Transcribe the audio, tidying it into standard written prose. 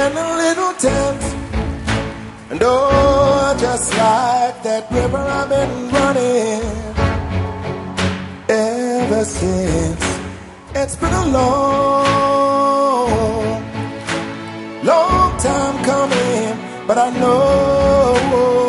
and a little tense. And oh, just like that river I've been running ever since. It's been a long, long time coming, but I know